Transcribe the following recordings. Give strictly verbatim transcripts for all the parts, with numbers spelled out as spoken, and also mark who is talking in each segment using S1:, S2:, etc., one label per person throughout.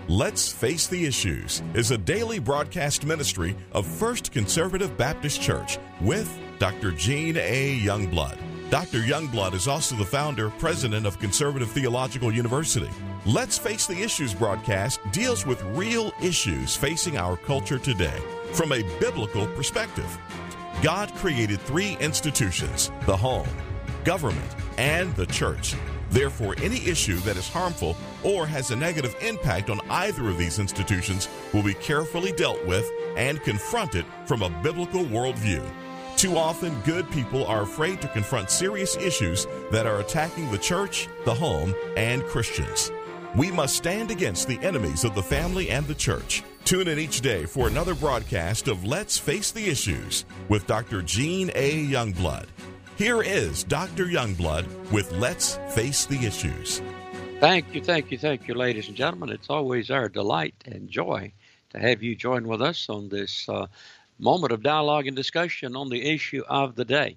S1: Let's Face the Issues is a daily broadcast ministry of First Conservative Baptist Church with Doctor Gene A. Youngblood. Doctor Youngblood is also the founder, president of Conservative Theological University. Let's Face the Issues broadcast deals with real issues facing our culture today from a biblical perspective. God created three institutions: the home, government, and the church. Therefore, any issue that is harmful or has a negative impact on either of these institutions will be carefully dealt with and confronted from a biblical worldview. Too often, good people are afraid to confront serious issues that are attacking the church, the home, and Christians. We must stand against the enemies of the family and the church. Tune in each day for another broadcast of Let's Face the Issues with Doctor Gene A. Youngblood. Here is Doctor Youngblood with Let's Face the Issues.
S2: Thank you, thank you, thank you, ladies and gentlemen. It's always our delight and joy to have you join with us on this uh, moment of dialogue and discussion on the issue of the day.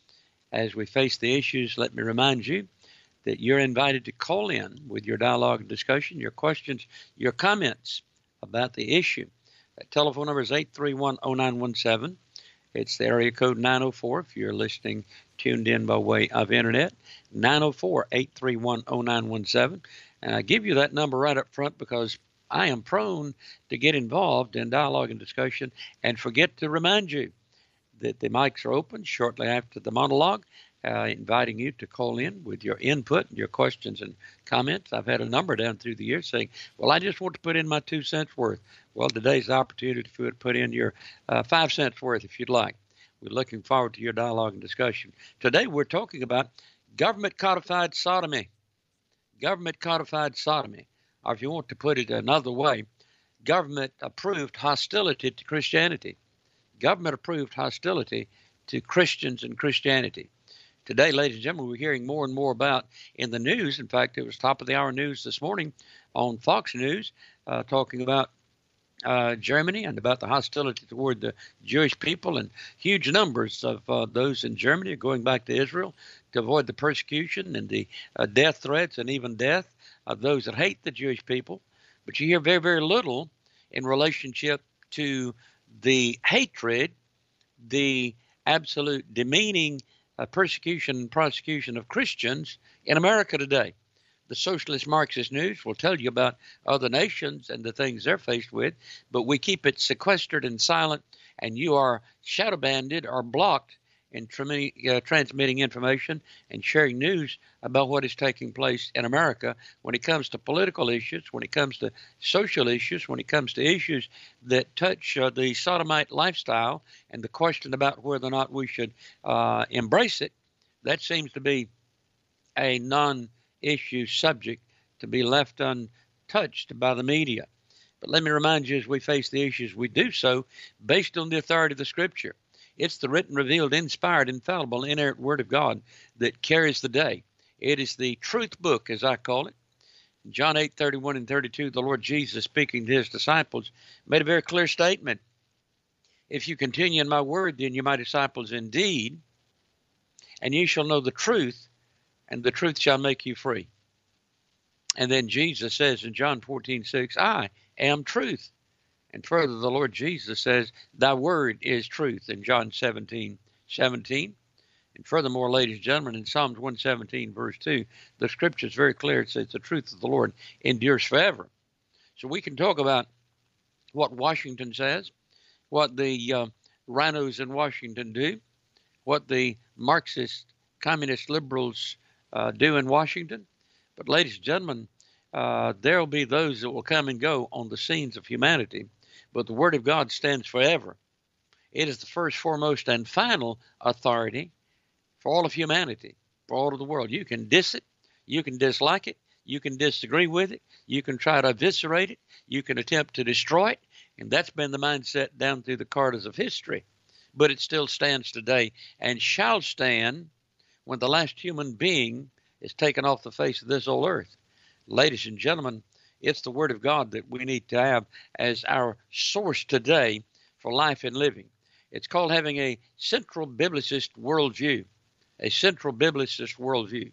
S2: As we face the issues, let me remind you that you're invited to call in with your dialogue and discussion, your questions, your comments about the issue. That telephone number is eight three one, oh nine one seven. It's the area code nine oh four if you're listening tuned in by way of internet, nine oh four, eight three one, oh nine one seven. And I give you that number right up front because I am prone to get involved in dialogue and discussion and forget to remind you that the mics are open shortly after the monologue, uh, inviting you to call in with your input and your questions and comments. I've had a number down through the years saying, well, I just want to put in my two cents worth. Well, today's the opportunity for you to put in your uh, five cents worth if you'd like. We're looking forward to your dialogue and discussion. Today we're talking about government codified sodomy. Government codified sodomy. Or if you want to put it another way, government approved hostility to Christianity. Government approved hostility to Christians and Christianity. Today, ladies and gentlemen, we're hearing more and more about in the news. In fact, it was top of the hour news this morning on Fox News, uh, talking about Uh, Germany and about the hostility toward the Jewish people, and huge numbers of uh, those in Germany are going back to Israel to avoid the persecution and the uh, death threats and even death of those that hate the Jewish people. But you hear very, very little in relationship to the hatred, the absolute demeaning uh, persecution and prosecution of Christians in America today. The Socialist Marxist News will tell you about other nations and the things they're faced with, but we keep it sequestered and silent, and you are shadow banded or blocked in uh, transmitting information and sharing news about what is taking place in America when it comes to political issues, when it comes to social issues, when it comes to issues that touch uh, the sodomite lifestyle and the question about whether or not we should uh, embrace it. That seems to be a non issue subject to be left untouched by the media. But let me remind you, as we face the issues, we do so based on the authority of the Scripture. It's the written, revealed, inspired, infallible, inerrant Word of God that carries the day. It is the truth book, as I call it. In John eight, thirty-one and thirty-two, the Lord Jesus, speaking to his disciples, made a very clear statement. If you continue in my word, then you're my disciples indeed, and ye shall know the truth, and the truth shall make you free. And then Jesus says in John fourteen, six, I am truth. And further, the Lord Jesus says, thy word is truth in John seventeen, seventeen. And furthermore, ladies and gentlemen, in Psalms one seventeen, verse two, the scripture is very clear. It says the truth of the Lord endures forever. So we can talk about what Washington says, what the uh, rhinos in Washington do, what the Marxist, communist liberals Uh, do in Washington. But ladies and gentlemen, uh, there will be those that will come and go on the scenes of humanity, but the Word of God stands forever. It is the first, foremost, and final authority for all of humanity, for all of the world. You can diss it, you can dislike it, you can disagree with it, you can try to eviscerate it, you can attempt to destroy it, and that's been the mindset down through the corridors of history. But it still stands today and shall stand when the last human being is taken off the face of this old earth. Ladies and gentlemen, it's the Word of God that we need to have as our source today for life and living. It's called having a central biblicist worldview, a central biblicist worldview.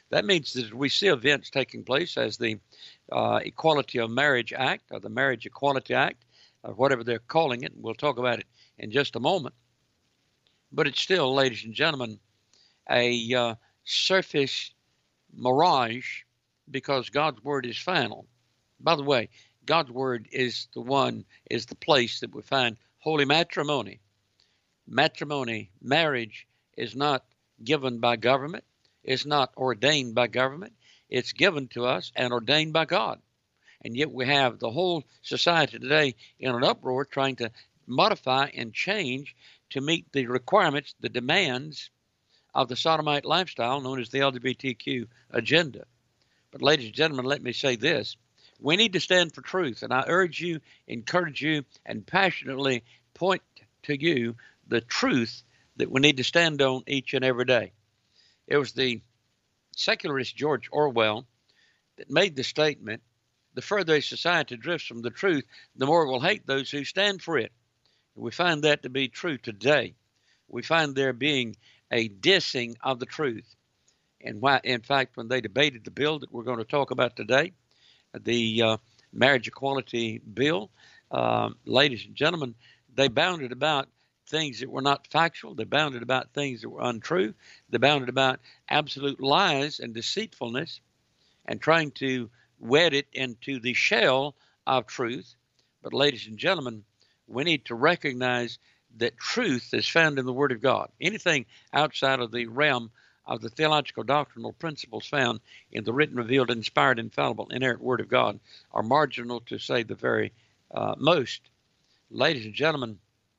S2: That means that we see events taking place as the uh, Equality of Marriage Act, or the Marriage Equality Act, or whatever they're calling it. We'll talk about it in just a moment. But it's still, ladies and gentlemen, a uh, surface mirage, because God's Word is final. By the way, God's Word is the one, is the place that we find holy matrimony. Matrimony, marriage, is not given by government. It's not ordained by government. It's given to us and ordained by God. And yet we have the whole society today in an uproar trying to modify and change to meet the requirements, the demands of the sodomite lifestyle known as the L G B T Q agenda. But ladies and gentlemen, let me say this. We need to stand for truth, and I urge you, encourage you, and passionately point to you the truth that we need to stand on each and every day. It was the secularist George Orwell that made the statement, the further a society drifts from the truth, the more it will hate those who stand for it. And we find that to be true today. We find there being a dissing of the truth. And why, in fact, when they debated the bill that we're going to talk about today, the uh, marriage equality bill, uh, ladies and gentlemen, they bounded about things that were not factual. They bounded about things that were untrue. They bounded about absolute lies and deceitfulness, and trying to wed it into the shell of truth. But ladies and gentlemen, we need to recognize that truth is found in the Word of God. Anything outside of the realm of the theological doctrinal principles found in the written, revealed, inspired, infallible, inerrant Word of God are marginal, to say the very uh, most. Ladies and gentlemen,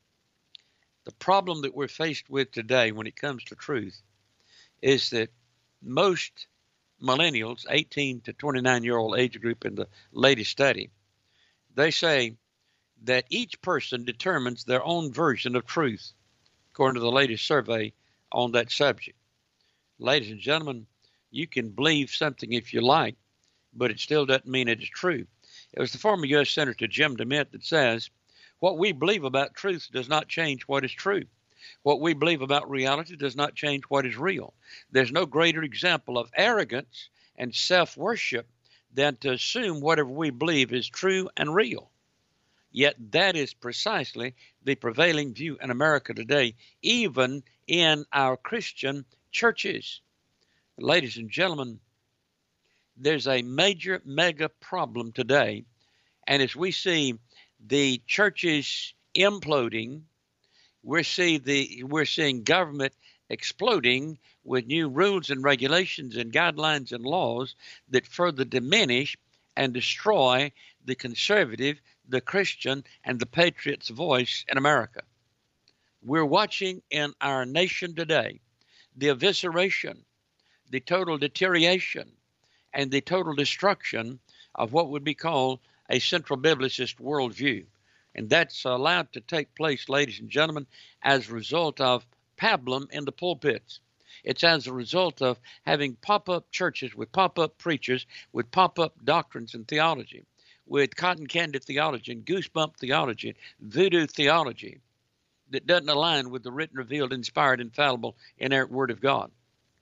S2: the problem that we're faced with today when it comes to truth is that most millennials, eighteen to twenty-nine year old age group in the latest study, they say that each person determines their own version of truth, according to the latest survey on that subject. Ladies and gentlemen, you can believe something if you like, but it still doesn't mean it is true. It was the former U S Senator Jim DeMint that says, what we believe about truth does not change what is true. What we believe about reality does not change what is real. There's no greater example of arrogance and self-worship than to assume whatever we believe is true and real. Yet that is precisely the prevailing view in America today, even in our Christian churches. Ladies and gentlemen, there's a major, mega problem today. And as we see the churches imploding, we're, see the, we're seeing government exploding with new rules and regulations and guidelines and laws that further diminish and destroy the conservative, the Christian, and the patriot's voice in America. We're watching in our nation today the evisceration, the total deterioration, and the total destruction of what would be called a central biblicist worldview. And that's allowed to take place, ladies and gentlemen, as a result of pablum in the pulpits. It's as a result of having pop-up churches with pop-up preachers, with pop-up doctrines and theology, with cotton candy theology and goosebump theology, voodoo theology that doesn't align with the written, revealed, inspired, infallible, inerrant Word of God.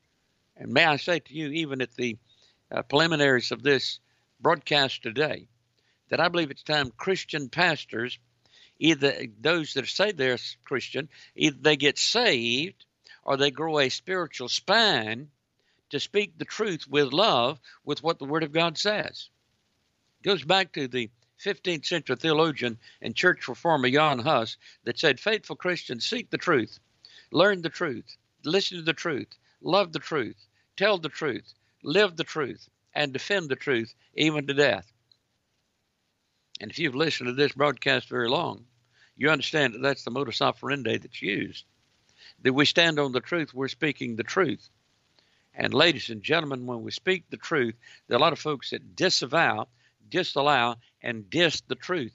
S2: And may I say to you, even at the uh, preliminaries of this broadcast today, that I believe it's time Christian pastors, either those that say they're Christian, either they get saved or they grow a spiritual spine to speak the truth with love with what the Word of God says. It goes back to the fifteenth century theologian and church reformer Jan Hus that said, faithful Christians seek the truth, learn the truth, listen to the truth, love the truth, tell the truth, live the truth, and defend the truth even to death. And if you've listened to this broadcast very long, you understand that that's the modus operandi that's used. That we stand on the truth, we're speaking the truth. And ladies and gentlemen, when we speak the truth, there are a lot of folks that disavow, disallow, and diss the truth.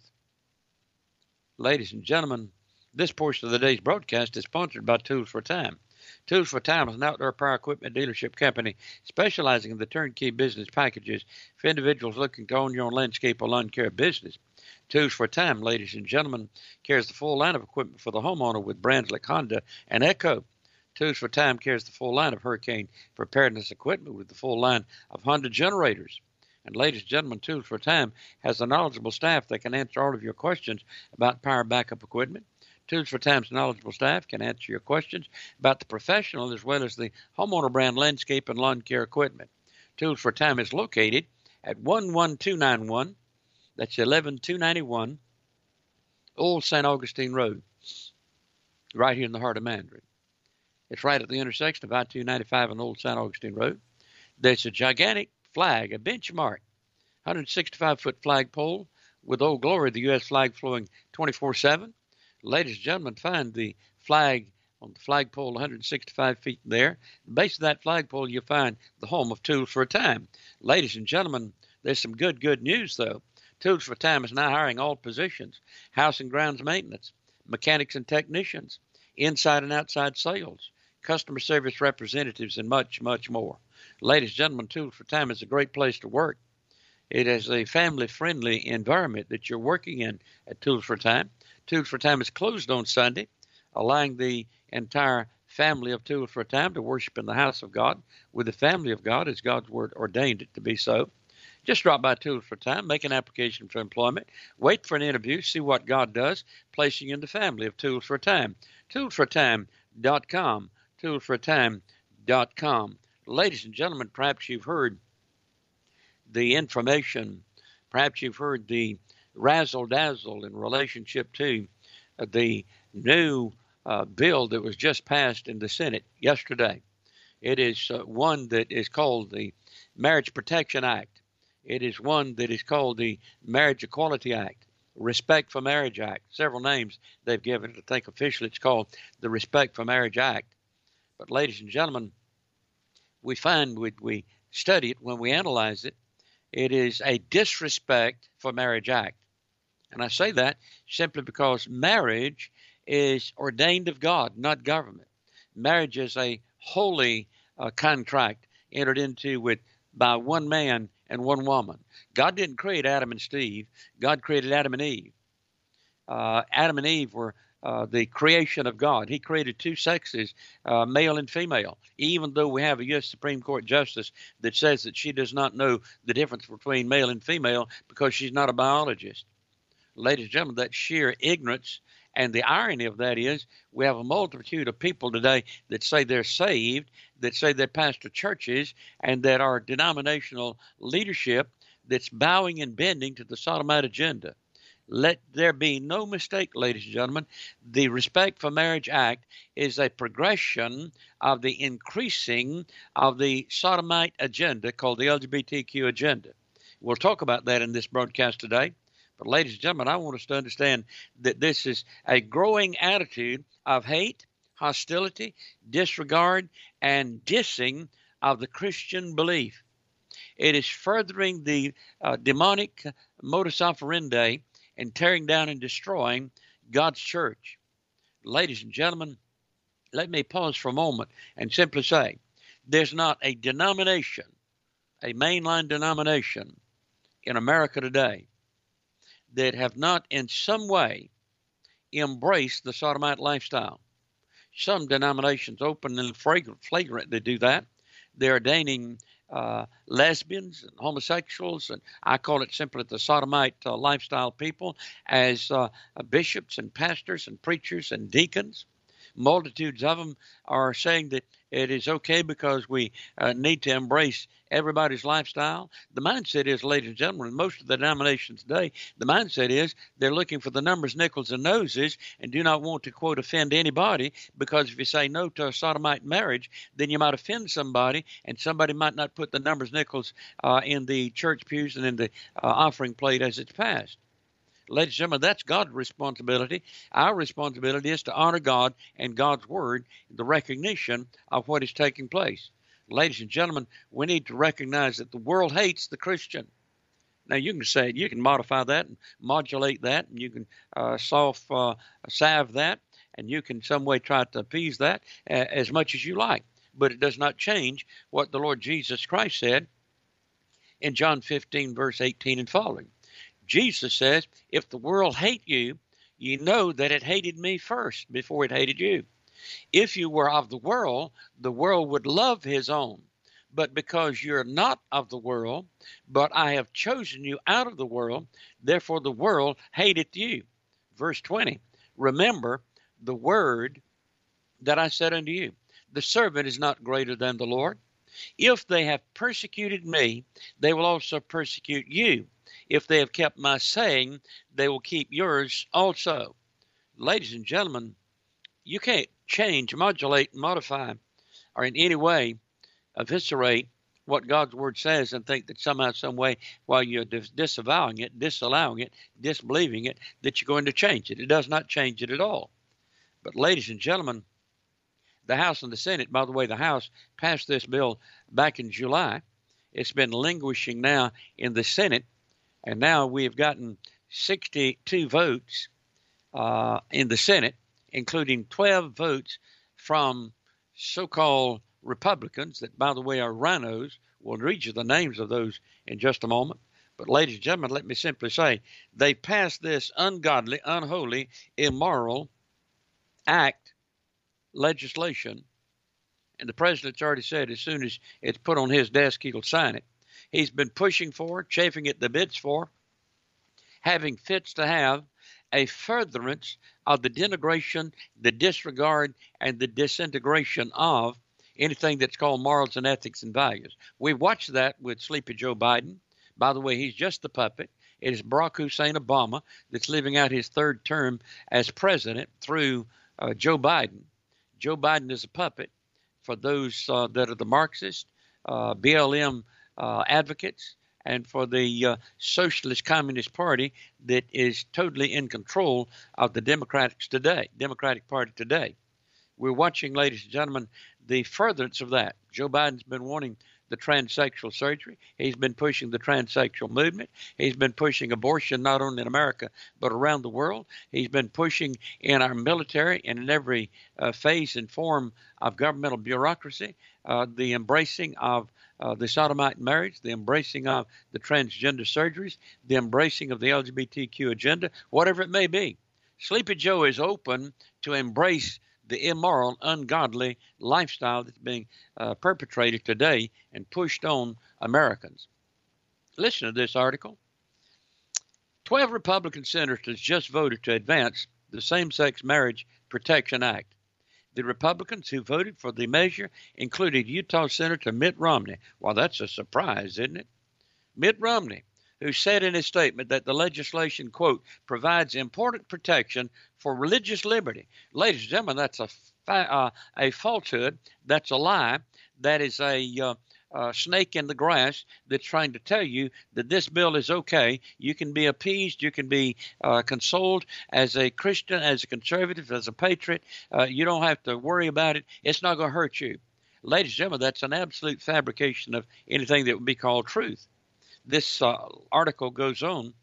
S2: Ladies and gentlemen, this portion of the day's broadcast is sponsored by Tools for Time. Tools for Time is an outdoor power equipment dealership company specializing in the turnkey business packages for individuals looking to own your own landscape or lawn care business. Tools for Time, ladies and gentlemen, carries the full line of equipment for the homeowner with brands like Honda and Echo. Tools for Time carries the full line of hurricane preparedness equipment with the full line of Honda generators. And ladies and gentlemen, Tools for Time has a knowledgeable staff that can answer all of your questions about power backup equipment. Tools for Time's knowledgeable staff can answer your questions about the professional as well as the homeowner brand landscape and lawn care equipment. Tools for Time is located at one one two nine one, that's eleven two ninety-one, Old Saint Augustine Road, right here in the heart of Mandarin. It's right at the intersection of I two ninety-five and Old Saint Augustine Road. There's a gigantic flag, a benchmark, one hundred sixty-five foot flagpole with Old Glory, the U S flag flowing twenty-four seven. Ladies and gentlemen, find the flag on the flagpole one hundred sixty-five feet there. At the base of that flagpole, you'll find the home of Tools for Time. Ladies and gentlemen, there's some good, good news, though. Tools for Time is now hiring all positions: house and grounds maintenance, mechanics and technicians, inside and outside sales, customer service representatives, and much, much more. Ladies and gentlemen, Tools for Time is a great place to work. It is a family-friendly environment that you're working in at Tools for Time. Tools for Time is closed on Sunday, allowing the entire family of Tools for Time to worship in the house of God with the family of God as God's Word ordained it to be so. Just drop by Tools for Time, make an application for employment, wait for an interview, see what God does, placing you in the family of Tools for Time. tools for time dot com, tools for time dot com. Ladies and gentlemen, perhaps you've heard the information, perhaps you've heard the razzle-dazzle in relationship to uh, the new uh, bill that was just passed in the Senate yesterday. It is uh, one that is called the Marriage Protection Act. It is one that is called the Marriage Equality Act, Respect for Marriage Act. Several names they've given it. I think officially it's called the Respect for Marriage Act. But ladies and gentlemen, we find we, we study it, when we analyze it, it is a disrespect for Marriage Act. And I say that simply because marriage is ordained of God, not government. Marriage is a holy uh, contract entered into with by one man and one woman. God didn't create Adam and Steve. God created Adam and Eve. Uh, Adam and Eve were uh, the creation of God. He created two sexes, uh, male and female, even though we have a U S Supreme Court justice that says that she does not know the difference between male and female because she's not a biologist. Ladies and gentlemen, that's sheer ignorance. And the irony of that is we have a multitude of people today that say they're saved, that say they're pastor churches, and that are denominational leadership that's bowing and bending to the sodomite agenda. Let there be no mistake, ladies and gentlemen. The Respect for Marriage Act is a progression of the increasing of the sodomite agenda called the L G B T Q agenda. We'll talk about that in this broadcast today. But ladies and gentlemen, I want us to understand that this is a growing attitude of hate, hostility, disregard, and dissing of the Christian belief. It is furthering the uh, demonic modus operandi and tearing down and destroying God's church. Ladies and gentlemen, let me pause for a moment and simply say, there's not a denomination, a mainline denomination in America today that have not in some way embraced the sodomite lifestyle. Some denominations open and flagrant, flagrantly do that. They're ordaining uh, lesbians and homosexuals, and I call it simply the sodomite uh, lifestyle people, as uh, bishops and pastors and preachers and deacons. Multitudes of them are saying that it is okay because we uh, need to embrace everybody's lifestyle. The mindset is, ladies and gentlemen, in most of the denominations today, the mindset is they're looking for the numbers, nickels, and noses and do not want to, quote, offend anybody, because if you say no to a sodomite marriage, then you might offend somebody, and somebody might not put the numbers, nickels uh, in the church pews and in the uh, offering plate as it's passed. Ladies and gentlemen, that's God's responsibility. Our responsibility is to honor God and God's word, the recognition of what is taking place. Ladies and gentlemen, we need to recognize that the world hates the Christian. Now, you can say, you can modify that and modulate that, and you can uh, soft uh, salve that, and you can some way try to appease that uh, as much as you like. But it does not change what the Lord Jesus Christ said in John fifteen, verse eighteen and following. Jesus says, if the world hate you, you know that it hated me first before it hated you. If you were of the world, the world would love his own. But because you're not of the world, but I have chosen you out of the world, therefore the world hateth you. Verse twenty, remember the word that I said unto you, the servant is not greater than the Lord. If they have persecuted me, they will also persecute you. If they have kept my saying, they will keep yours also. Ladies and gentlemen, you can't change, modulate, modify, or in any way eviscerate what God's word says and think that somehow, some way, while you're dis- disavowing it, disallowing it, disbelieving it, that you're going to change it. It does not change it at all. But ladies and gentlemen, the House and the Senate, by the way, the House passed this bill back in July. It's been languishing now in the Senate, and now we have gotten sixty-two votes uh, in the Senate, including twelve votes from so-called Republicans that, by the way, are rhinos. We'll read you the names of those in just a moment. But ladies and gentlemen, let me simply say, they passed this ungodly, unholy, immoral act legislation, and the president's already said as soon as it's put on his desk, he'll sign it. He's been pushing for, chafing at the bits for, having fits to have a furtherance of the denigration, the disregard, and the disintegration of anything that's called morals and ethics and values. We've watched that with Sleepy Joe Biden. By the way, he's just the puppet. It is Barack Hussein Obama that's living out his third term as president through uh, Joe Biden. Joe Biden is a puppet for those uh, that are the Marxist, uh, B L M uh, advocates, and for the uh, Socialist Communist Party that is totally in control of the Democrats today, Democratic Party today. We're watching, ladies and gentlemen, the furtherance of that. Joe Biden's been wanting the transsexual surgery. He's been pushing the transsexual movement. He's been pushing abortion not only in America but around the world. He's been pushing in our military and in every uh, phase and form of governmental bureaucracy, uh, the embracing of uh, the sodomite marriage, the embracing of the transgender surgeries, the embracing of the L G B T Q agenda, whatever it may be. Sleepy Joe is open to embrace the immoral, ungodly lifestyle that's being uh, perpetrated today and pushed on Americans. Listen to this article. twelve Republican senators just voted to advance the Same-Sex Marriage Protection Act. The Republicans who voted for the measure included Utah Senator Mitt Romney. Well, that's a surprise, isn't it? Mitt Romney, who said in his statement that the legislation, quote, provides important protection for religious liberty. Ladies and gentlemen, that's a fa- uh, a falsehood. That's a lie. That is a uh, uh, snake in the grass that's trying to tell you that this bill is okay. You can be appeased. You can be uh, consoled as a Christian, as a conservative, as a patriot. Uh, you don't have to worry about it. It's not going to hurt you. Ladies and gentlemen, that's an absolute fabrication of anything that would be called truth. This uh, article goes on.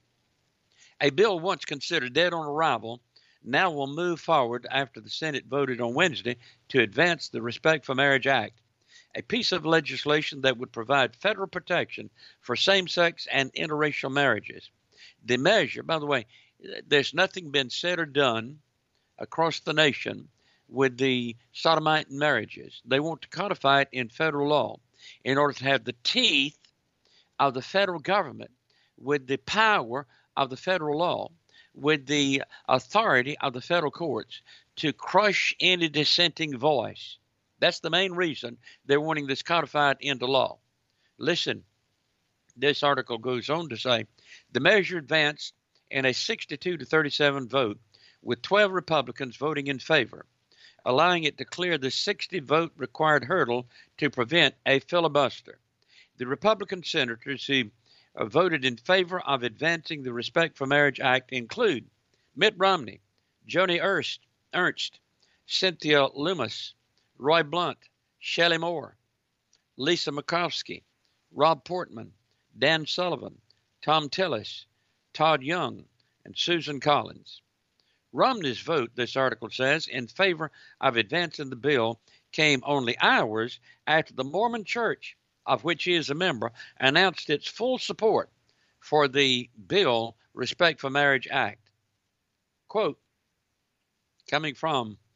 S2: A bill once considered dead on arrival now will move forward after the Senate voted on Wednesday to advance the Respect for Marriage Act, a piece of legislation that would provide federal protection for same-sex and interracial marriages. The measure, by the way, there's nothing been said or done across the nation with the sodomite marriages. They want to codify it in federal law in order to have the teeth of the federal government, with the power of the federal law, with the authority of the federal courts to crush any dissenting voice. That's the main reason they're wanting this codified into law. Listen, this article goes on to say, the measure advanced in a sixty-two to thirty-seven vote, with twelve Republicans voting in favor, allowing it to clear the sixty vote required hurdle to prevent a filibuster. The Republican senators who uh, voted in favor of advancing the Respect for Marriage Act include Mitt Romney, Joni Ernst, Ernst, Cynthia Lummis, Roy Blunt, Shelley Moore, Lisa Murkowski, Rob Portman, Dan Sullivan, Tom Tillis, Todd Young, and Susan Collins. Romney's vote, this article says, in favor of advancing the bill came only hours after the Mormon Church, of which he is a member, announced its full support for the bill Respect for Marriage Act. Quote, coming from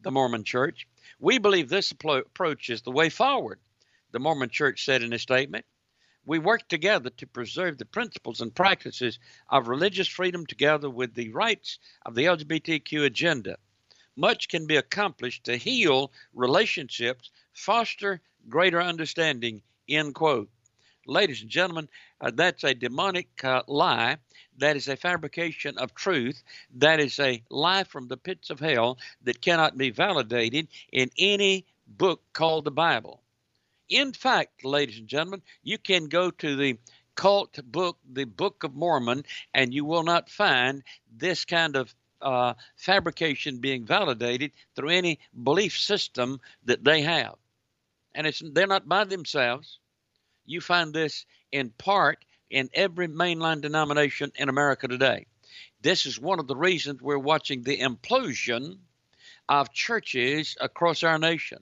S2: the Mormon Church. We believe this approach is the way forward, the Mormon Church said in a statement. We work together to preserve the principles and practices of religious freedom together with the rights of the L G B T Q agenda. Much can be accomplished to heal relationships, foster greater understanding, end quote. Ladies and gentlemen, uh, that's a demonic uh, lie. That is a fabrication of truth. That is a lie from the pits of hell that cannot be validated in any book called the Bible. In fact, ladies and gentlemen, you can go to the cult book, the Book of Mormon, and you will not find this kind of uh, fabrication being validated through any belief system that they have. And it's, they're not by themselves. You find this in part in every mainline denomination in America today. This is one of the reasons we're watching the implosion of churches across our nation.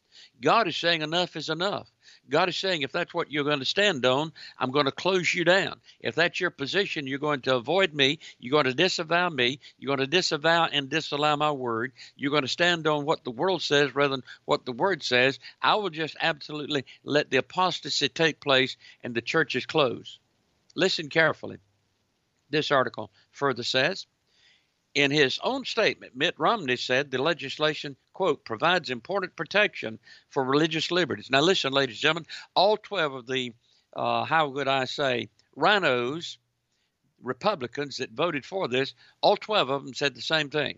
S2: God is saying enough is enough. God is saying if that's what you're going to stand on, I'm going to close you down. If that's your position, you're going to avoid me. You're going to disavow me. You're going to disavow and disallow my word. You're going to stand on what the world says rather than what the word says. I will just absolutely let the apostasy take place and the churches close. Listen carefully. This article further says, in his own statement, Mitt Romney said the legislation, quote, provides important protection for religious liberties. Now listen, ladies and gentlemen, all twelve of the, uh, how would I say, rhinos, Republicans that voted for this, all twelve of them said the same thing.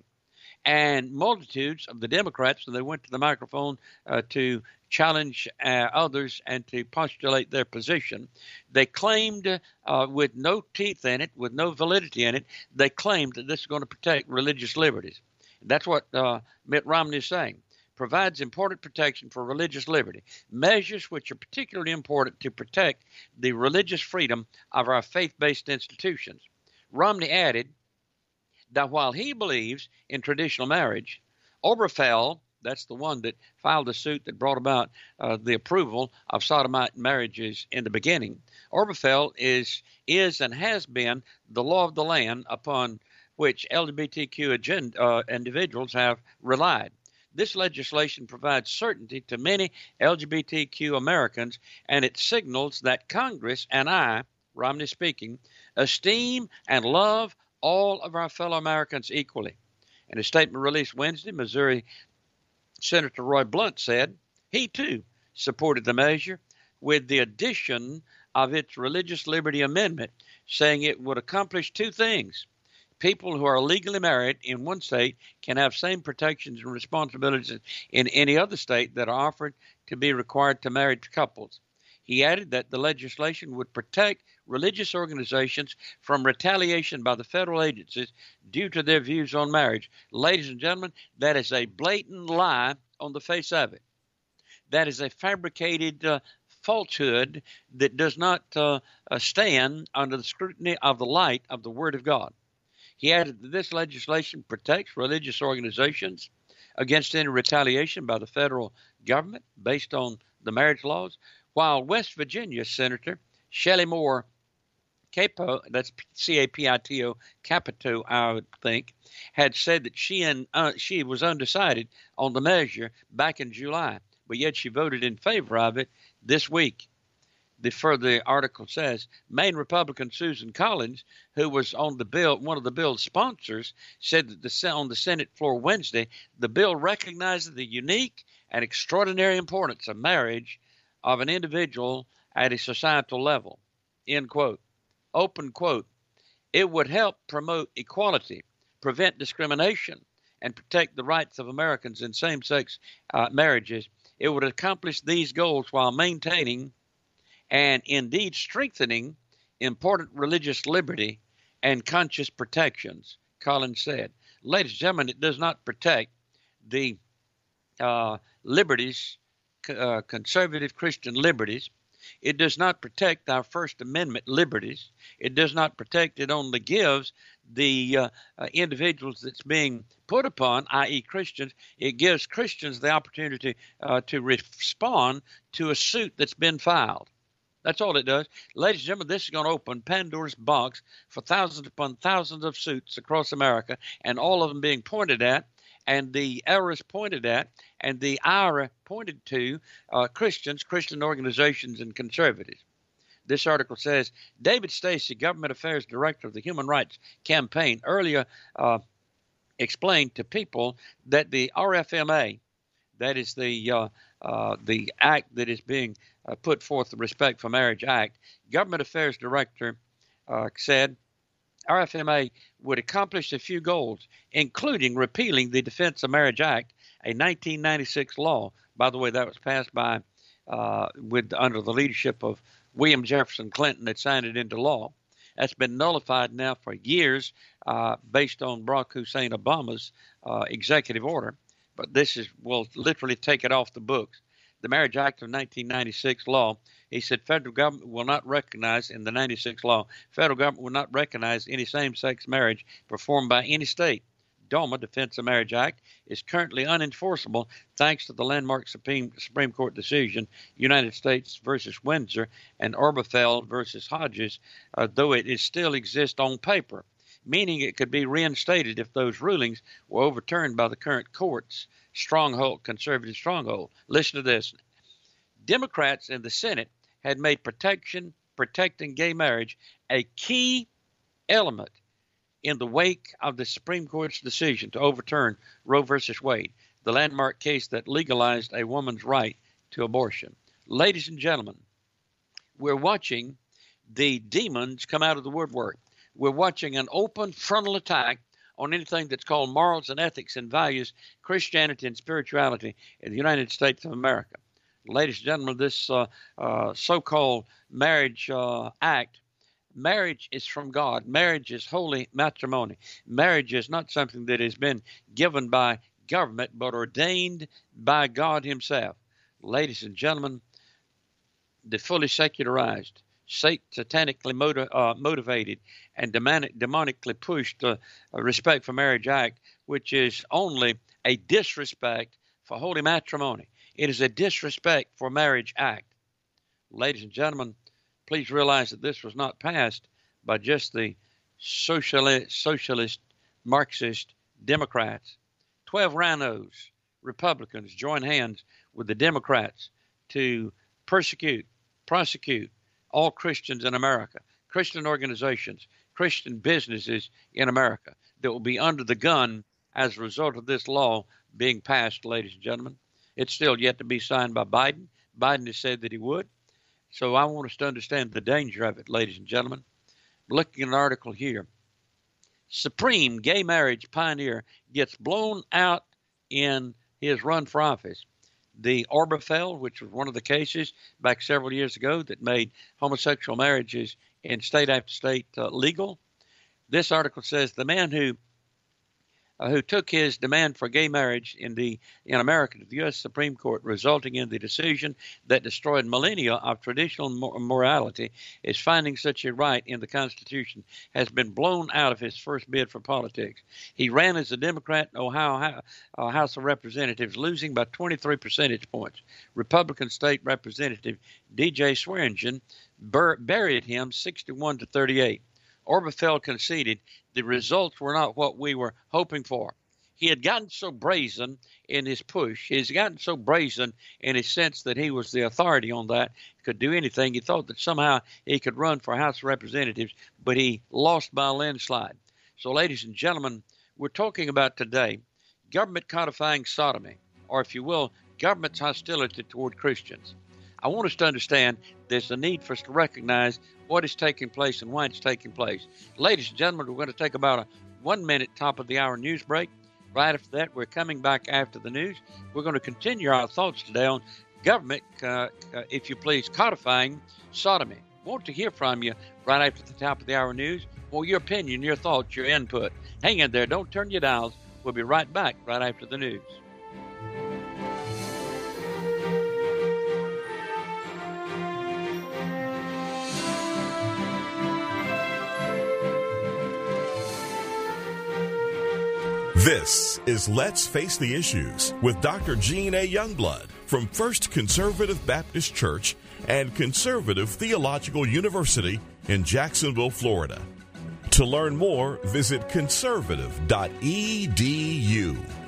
S2: And multitudes of the Democrats, when they went to the microphone uh, to challenge uh, others and to postulate their position, they claimed uh, with no teeth in it, with no validity in it, they claimed that this is going to protect religious liberties. That's what uh, Mitt Romney is saying. Provides important protection for religious liberty, measures which are particularly important to protect the religious freedom of our faith-based institutions. Romney added that while he believes in traditional marriage, Obergefell, that's the one that filed the suit that brought about uh, the approval of sodomite marriages in the beginning, Obergefell is, is and has been the law of the land upon which L G B T Q agenda, uh, individuals have relied. This legislation provides certainty to many L G B T Q Americans, and it signals that Congress and I, Romney speaking, esteem and love all of our fellow Americans equally. In a statement released Wednesday, Missouri Senator Roy Blunt said he too supported the measure with the addition of its religious liberty amendment, saying it would accomplish two things. People who are legally married in one state can have same protections and responsibilities in any other state that are offered to be required to married couples. He added that the legislation would protect religious organizations from retaliation by the federal agencies due to their views on marriage. Ladies and gentlemen, that is a blatant lie on the face of it. That is a fabricated uh, falsehood that does not uh, uh, stand under the scrutiny of the light of the Word of God. He added that this legislation protects religious organizations against any retaliation by the federal government based on the marriage laws, while West Virginia Senator Shelley Moore Capito, that's C A P I T O, Capito, I would think, had said that she and uh, she was undecided on the measure back in July, but yet she voted in favor of it this week. The further article says, Maine Republican Susan Collins, who was on the bill, one of the bill's sponsors, said that the, on the Senate floor Wednesday, the bill recognizes the unique and extraordinary importance of marriage of an individual at a societal level, end quote. Open quote. It would help promote equality, prevent discrimination, and protect the rights of Americans in same-sex uh, marriages. It would accomplish these goals while maintaining and indeed strengthening important religious liberty and conscious protections, Collins said. Ladies and gentlemen, it does not protect the uh, liberties, uh, conservative Christian liberties. It does not protect our First Amendment liberties. It does not protect, it only gives the uh, uh, individuals that's being put upon, that is Christians, it gives Christians the opportunity uh, to respond to a suit that's been filed. That's all it does. Ladies and gentlemen, this is going to open Pandora's box for thousands upon thousands of suits across America, and all of them being pointed at and the errors pointed at, and the ira pointed to uh, Christians, Christian organizations, and conservatives. This article says, David Stacy, Government Affairs Director of the Human Rights Campaign, earlier uh, explained to people that the R F M A, that is the uh, uh, the act that is being uh, put forth, the Respect for Marriage Act, Government Affairs Director uh, said R F M A would accomplish a few goals, including repealing the Defense of Marriage Act, a nineteen ninety-six law. By the way, that was passed by uh, with under the leadership of William Jefferson Clinton that signed it into law. That's been nullified now for years uh, based on Barack Hussein Obama's uh, executive order. But this is will literally take it off the books. The Marriage Act of nineteen ninety-six law, he said federal government will not recognize, in the ninety-six law, federal government will not recognize any same-sex marriage performed by any state. DOMA, Defense of Marriage Act, is currently unenforceable thanks to the landmark Supreme, Supreme Court decision, United States versus Windsor and Obergefell versus Hodges, uh, though it is still exists on paper, meaning it could be reinstated if those rulings were overturned by the current court's stronghold, conservative stronghold. Listen to this. Democrats in the Senate had made protection, protecting gay marriage a key element in the wake of the Supreme Court's decision to overturn Roe versus Wade, the landmark case that legalized a woman's right to abortion. Ladies and gentlemen, we're watching the demons come out of the woodwork. We're watching an open frontal attack on anything that's called morals and ethics and values, Christianity and spirituality in the United States of America. Ladies and gentlemen, this uh, uh, so-called marriage uh, act, marriage is from God. Marriage is holy matrimony. Marriage is not something that has been given by government, but ordained by God himself. Ladies and gentlemen, the fully secularized, satanically motiv- uh, motivated, and demonic- demonically pushed uh, Respect for Marriage Act, which is only a disrespect for holy matrimony. It is a disrespect for Marriage Act. Ladies and gentlemen, please realize that this was not passed by just the socialist, socialist Marxist Democrats. Twelve rhinos, Republicans, join hands with the Democrats to persecute, prosecute all Christians in America, Christian organizations, Christian businesses in America that will be under the gun as a result of this law being passed, ladies and gentlemen. It's still yet to be signed by Biden. Biden has said that he would. So I want us to understand the danger of it, ladies and gentlemen. Looking at an article here. Supreme gay marriage pioneer gets blown out in his run for office. The Obergefell, which was one of the cases back several years ago that made homosexual marriages in state after state uh, legal. This article says the man who Uh, who took his demand for gay marriage in the in America to the U S Supreme Court, resulting in the decision that destroyed millennia of traditional mor- morality, is finding such a right in the Constitution, has been blown out of his first bid for politics. He ran as a Democrat in Ohio uh, House of Representatives, losing by twenty-three percentage points. Republican State Representative D J Swearingen bur- buried him sixty-one to thirty-eight. Obergefell conceded the results were not what we were hoping for. He had gotten so brazen in his push. He's gotten so brazen in his sense that he was the authority on that, could do anything. He thought that somehow he could run for House of Representatives, but he lost by a landslide. So, ladies and gentlemen, we're talking about today government codifying sodomy, or if you will, government's hostility toward Christians. I want us to understand there's a need for us to recognize what is taking place and why it's taking place. Ladies and gentlemen, we're going to take about a one-minute top-of-the-hour news break. Right after that, we're coming back after the news. We're going to continue our thoughts today on government, uh, uh, if you please, codifying sodomy. I want to hear from you right after the top-of-the-hour news. Well, your opinion, your thoughts, your input. Hang in there. Don't turn your dials. We'll be right back right after the news.
S1: This is Let's Face the Issues with Doctor Gene A. Youngblood from First Conservative Baptist Church and Conservative Theological University in Jacksonville, Florida. To learn more, visit conservative dot e d u.